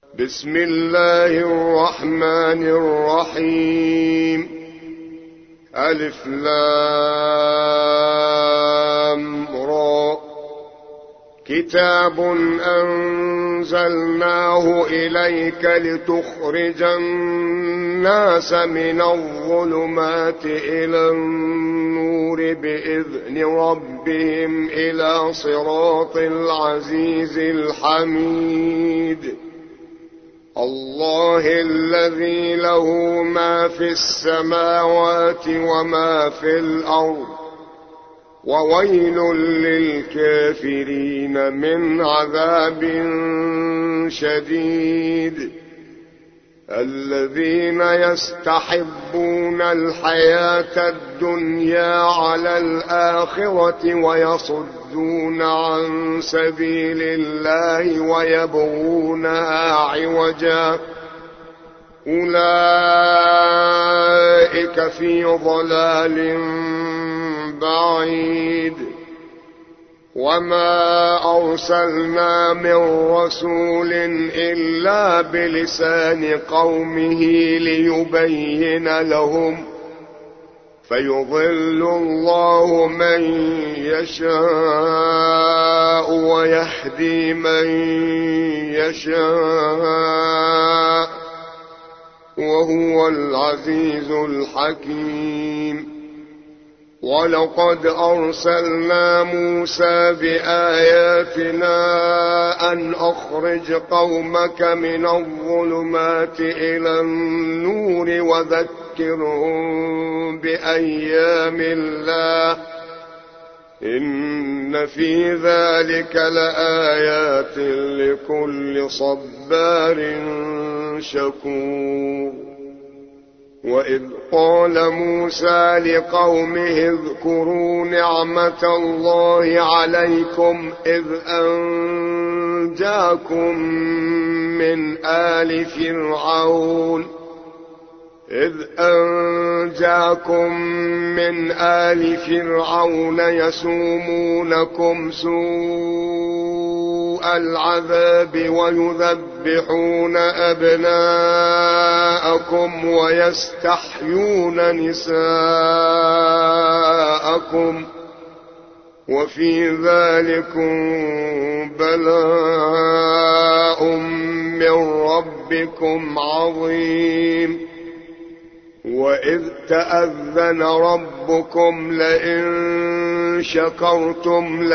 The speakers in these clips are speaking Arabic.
بسم الله الرحمن الرحيم. ألف لام را. كتاب أنزلناه إليك لتخرج الناس من الظلمات إلى النور بإذن ربهم إلى صراط العزيز الحميد. الله الذي له ما في السماوات وما في الأرض، وويل للكافرين من عذاب شديد. الذين يستحبون الحياة الدنيا على الآخرة ويصدون عن سبيل الله ويبغونها عوجا، أولئك في ضلال بعيد. وما أرسلنا من رسول إلا بلسان قومه ليبين لهم، فيضل الله من يشاء ويهدي من يشاء، وهو العزيز الحكيم. ولقد أرسلنا موسى بآياتنا أن أخرج قومك من الظلمات إلى النور وذكرهم بأيام الله، إن في ذلك لآيات لكل صبار شكور. وإذ قال موسى لقومه اذكروا نعمة الله عليكم إذ أنجاكم من آل فرعون يسومونكم سوء العذاب ويذبحون أبناءكم ويستحيون نساءكم، وفي ذلكم بلاء من ربكم عظيم. وإذ تأذن ربكم لئن شكرتم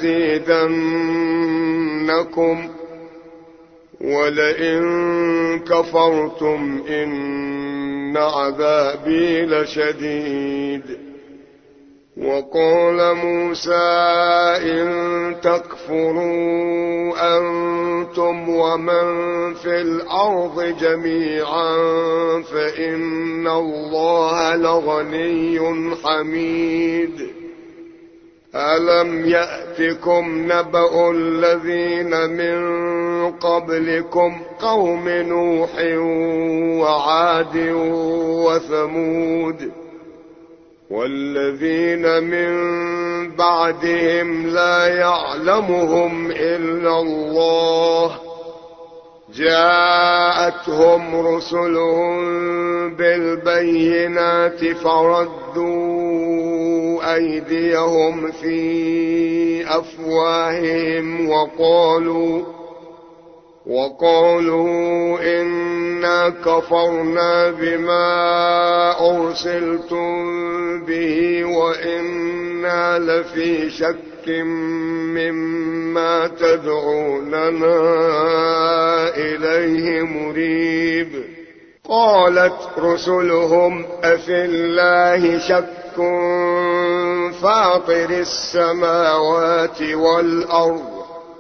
لأزيدنكم ولئن كفرتم إن عذابي لشديد. وقال موسى إن تكفروا أنتم ومن في الأرض جميعا فإن الله لغني حميد. ألم يأتكم نبأ الذين من قبلكم قوم نوح وعاد وثمود والذين من بعدهم لا يعلمهم إلا الله، جاءتهم رسلهم بالبينات فردوا أيديهم في أفواههم وقالوا إنا كفرنا بما أرسلتم به وإنا لفي شك مما تدعوننا إليه مريب. قالت رسلهم أفي الله شك فاطر السماوات والأرض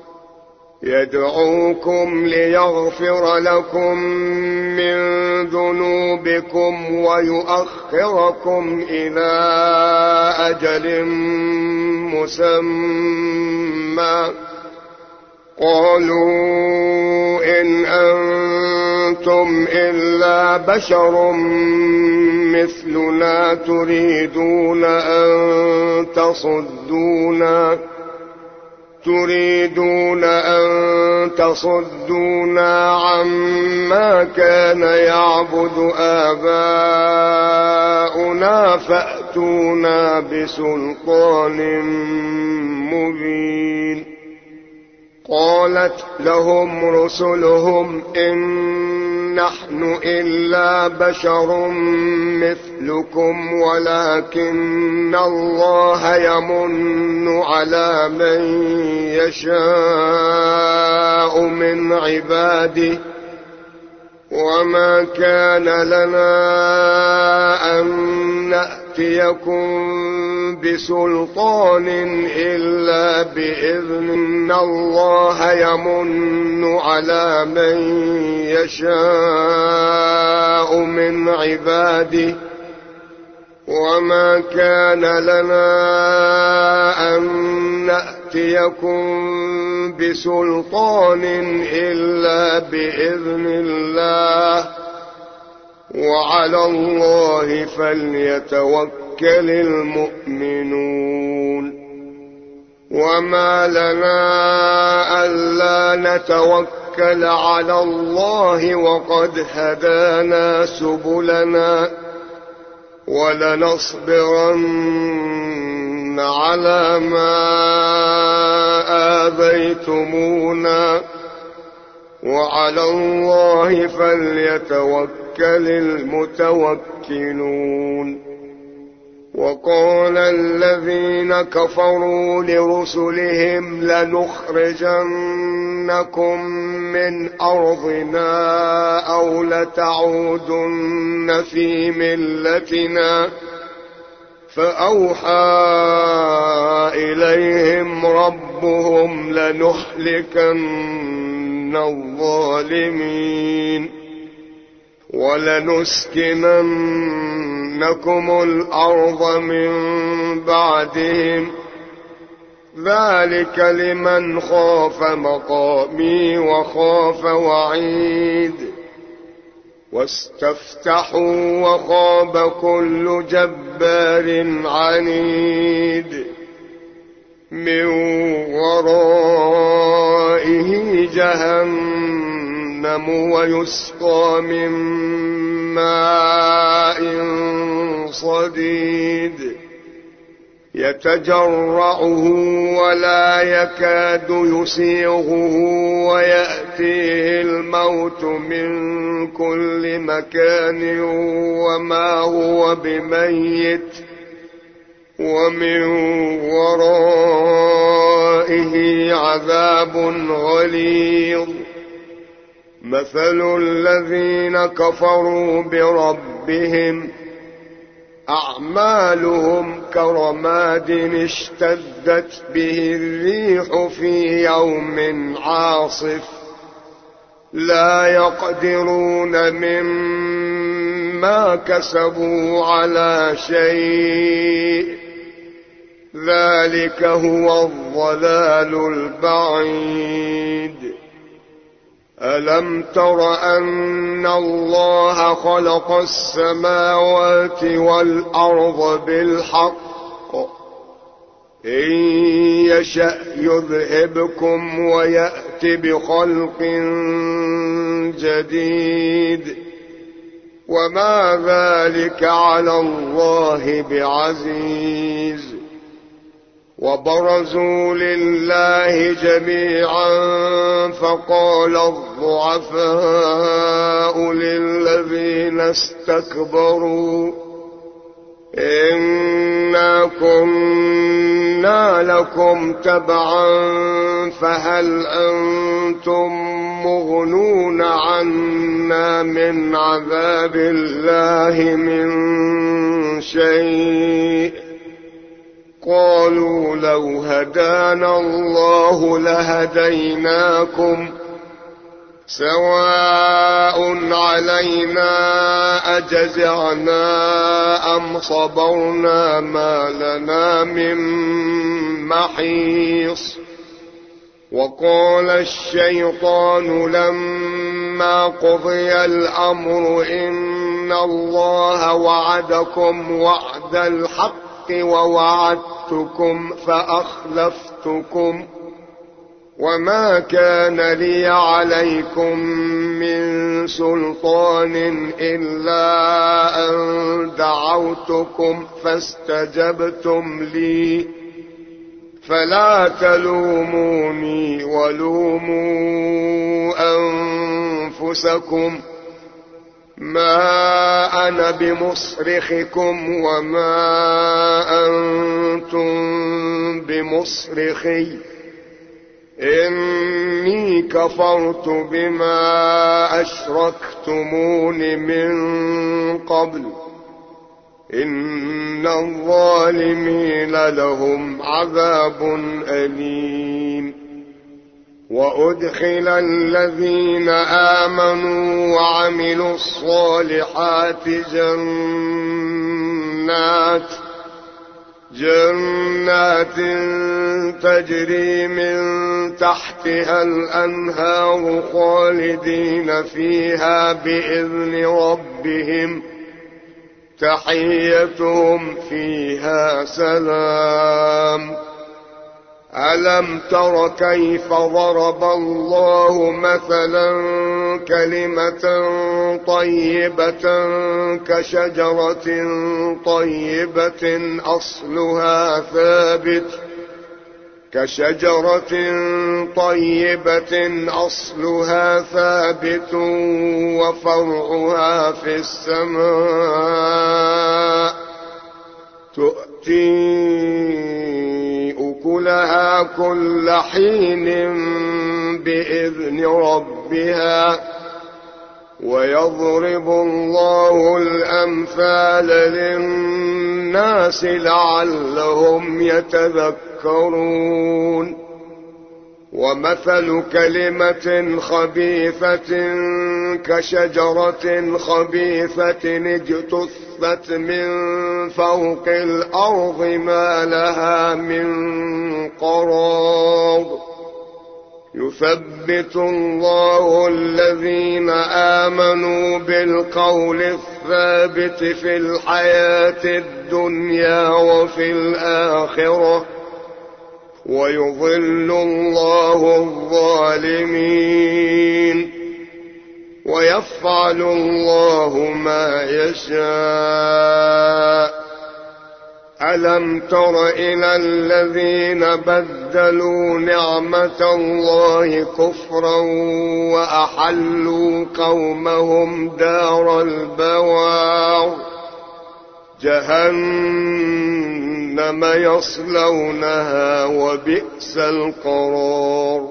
يدعوكم ليغفر لكم من ذنوبكم ويؤخركم إلى أجل مسمى. قالوا إن أنتم إلا بشر مثلنا تريدون أن تريدون أن تصدونا عما كان يعبد آباؤنا فأتونا بسلطان مبين. قالت لهم رسلهم إن نحن إلا بشر مثلكم ولكن الله يمن على من يشاء من عباده وما كان لنا أن نأتيكم بسلطان إلا بإذن الله يمن على من يشاء من عباده وما كان لنا أن نأتيكم بسلطان إلا بإذن الله وعلى الله فليتوكل المؤمنون. وما لنا ألا نتوكل على الله وقد هدانا سبلنا ولنصبرن على ما آذيتمونا وعلى الله فليتوكل المتوكلون. وقال الذين كفروا لرسلهم لنخرجنكم من أرضنا أو لتعودن في ملتنا فأوحى إليهم ربهم لنهلكن الظالمين ولنسكننكم الأرض من بعدهم ذلك لمن خاف مقامي وخاف وعيد. واستفتحوا وخاب كل جبار عنيد من ورائه جهنم ويسقى من ماء صديد يتجرعه ولا يكاد يسيغه ويأتيه الموت من كل مكان وما هو بميت ومن ورائه عذاب غليظ. مثل الذين كفروا بربهم أعمالهم كرماد اشتدت به الريح في يوم عاصف لا يقدرون مما كسبوا على شيء ذلك هو الضلال البعيد. ألم تر أن الله خلق السماوات والأرض بالحق إن يشأ يذهبكم ويأت بخلق جديد وما ذلك على الله بعزيز. وبرزوا لله جميعا فقال الضعفاء للذين استكبروا إنا كنا لكم تبعا فهل أنتم مغنون عنا من عذاب الله من شيء قالوا لو هدانا الله لهديناكم سواء علينا أجزعنا أم صبرنا ما لنا من محيص. وقال الشيطان لما قضي الأمر إن الله وعدكم وعد الحق ووعدتكم فأخلفتكم وما كان لي عليكم من سلطان إلا أن دعوتكم فاستجبتم لي فلا تلوموني ولوموا أنفسكم ما أنا بمصرخكم وما أنتم بمصرخي إني كفرت بما أشركتمون من قبل إن الظالمين لهم عذاب أليم وأدخل الذين آمنوا وعملوا الصالحات جنات تجري من تحتها الأنهار خالدين فيها بإذن ربهم تحيتهم فيها سلام ألم تر كيف ضرب الله مثلا كلمة طيبة كشجرة طيبة أصلها ثابت وفرعها في السماء تؤتي أكلها كل حين بإذن ربها ويضرب الله الأمثال للناس لعلهم يتذكرون ومثل كلمة خبيثة كشجرة خبيثة اجتثت من فوق الأرض ما لها من قرار يثبت الله الذين آمنوا بالقول الثابت في الحياة الدنيا وفي الآخرة ويضل الله الظالمين ويفعل الله ما يشاء ألم تر إلى الذين بدلوا نعمة الله كفرا وأحلوا قومهم دار البوار جهنم يصلونها وبئس القرار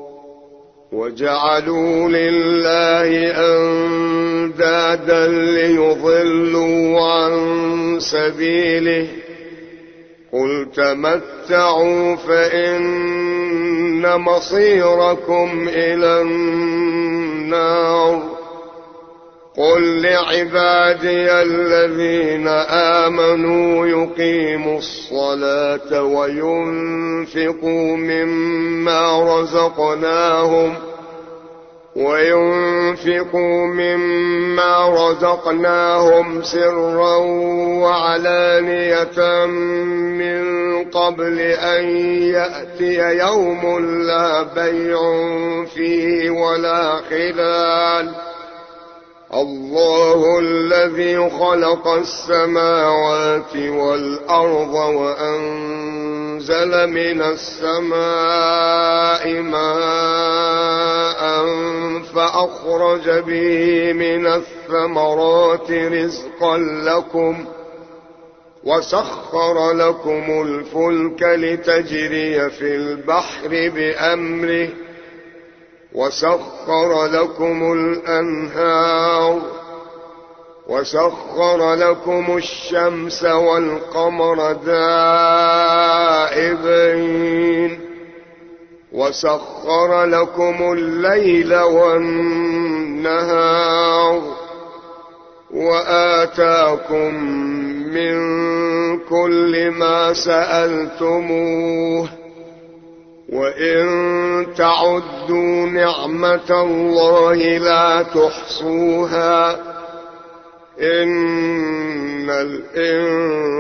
وجعلوا لله أندادا ليضلوا عن سبيله قل تمتعوا فإن مصيركم إلى النار قل لعبادي الذين آمنوا يقيموا الصلاة وينفقوا مما رزقناهم سرا وعلانية من قبل أن يأتي يوم لا بيع فيه ولا خلال الله الذي خلق السماوات والأرض وأنزل من السماء ماء فأخرج به من الثمرات رزقا لكم وسخر لكم الفلك لتجري في البحر بأمره وسخر لكم الأنهار وسخر لكم الشمس والقمر دائبين وسخر لكم الليل والنهار وآتاكم من كل ما سألتموه وإن تعدوا نعمة الله لا تحصوها إن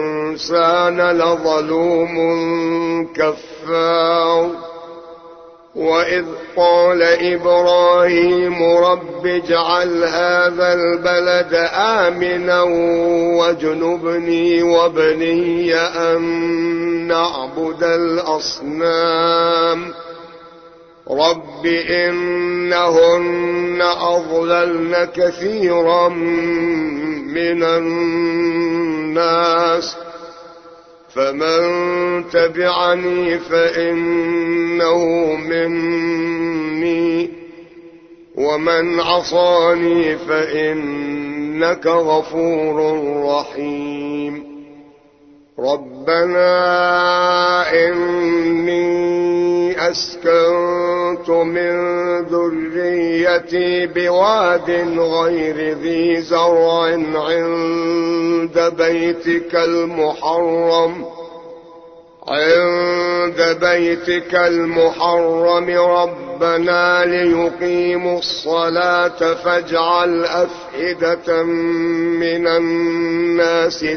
الإنسان لظلوم كفار وإذ قال إبراهيم رب اجعل هذا البلد آمنا واجنبني وابني أن نعبد الأصنام رب إنهن أضللن كثيرا من الناس فمن تبعني فإنه مني ومن عصاني فإنك غفور رحيم ربنا إني أسكنت من ذريتي بواد غير ذي زرع عند بيتك المحرم ربنا ليقيموا الصلاة فاجعل أفئدة من الناس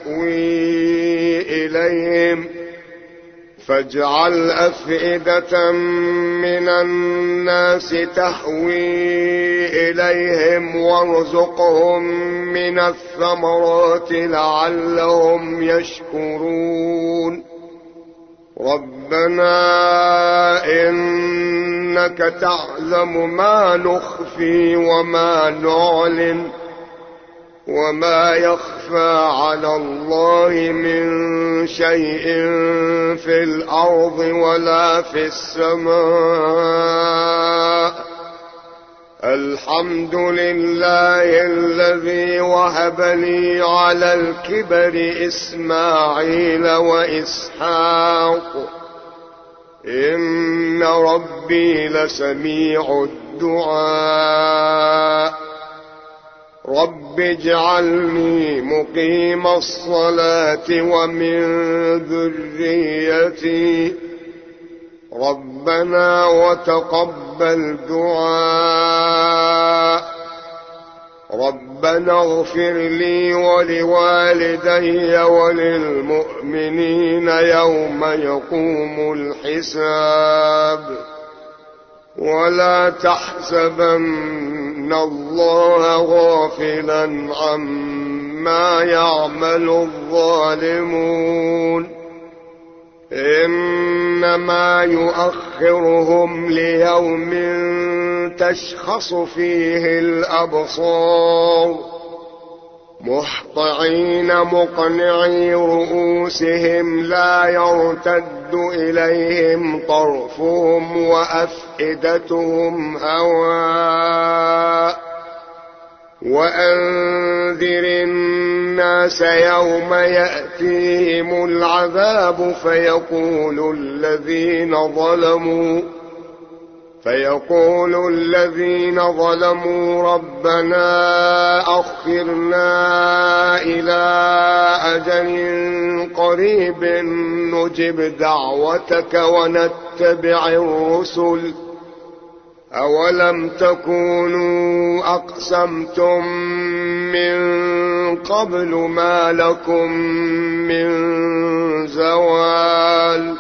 تهوي إليهم وارزقهم من الثمرات لعلهم يشكرون ربنا إنك تعلم ما نخفي وما نعلن وما يخفى على الله من شيء في الأرض ولا في السماء الحمد لله الذي وهب لي على الكبر إسماعيل وإسحاق إن ربي لسميع الدعاء رب اجعلني مقيم الصلاة ومن ذريتي ربنا وتقبل دعاء ربنا اغفر لي ولوالدي وللمؤمنين يوم يقوم الحساب ولا تحسبن الله غافلا عما يعمل الظالمون إنما يؤخرهم ليوم تشخص فيه الأبصار مهطعين مقنعي رؤوسهم لا يرتد إليهم طرفهم وأفئدتهم هواء وأنذر الناس يوم يأتيهم العذاب فيقول الذين ظلموا ربنا أخرنا إلى أجل قريب نجب دعوتك ونتبع الرسل أولم تكونوا أقسمتم من قبل ما لكم من زوال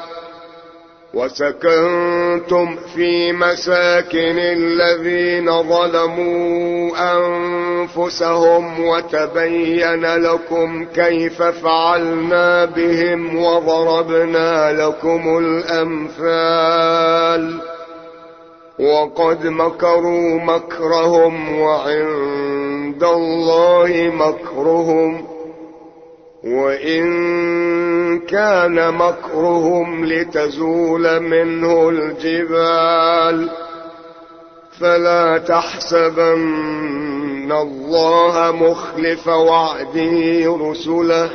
وسكنتم في مساكن الذين ظلموا أنفسهم وتبين لكم كيف فعلنا بهم وضربنا لكم الأمثال وقد مكروا مكرهم وعند الله مكرهم وإن كان مكرهم لتزول منه الجبال فلا تحسبن الله مخلف وعده رسله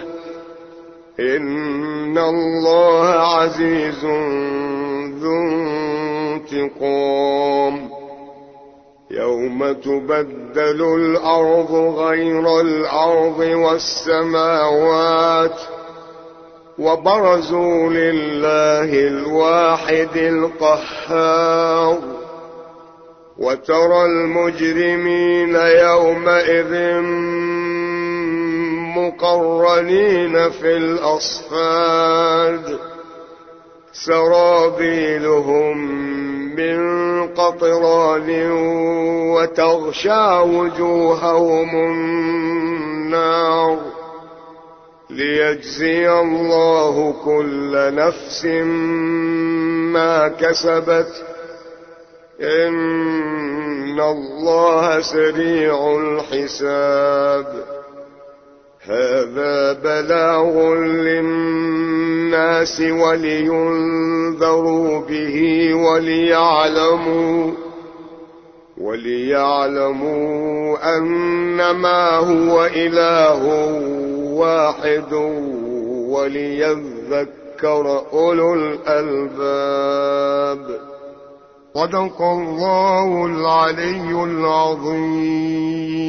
إن الله عزيز ذو انتقام يوم تبدل الأرض غير الأرض والسماوات وبرزوا لله الواحد القهار وترى المجرمين يومئذ مقرنين في الأصفاد سرابيلهم من قطران وتغشى وجوههم النار ليجزي الله كل نفس ما كسبت إن الله سريع الحساب. هذا بلاغ للناس ولينذروا به وليعلموا أنما هو إله واحد وليذكر أولو الألباب. صدق الله العلي العظيم.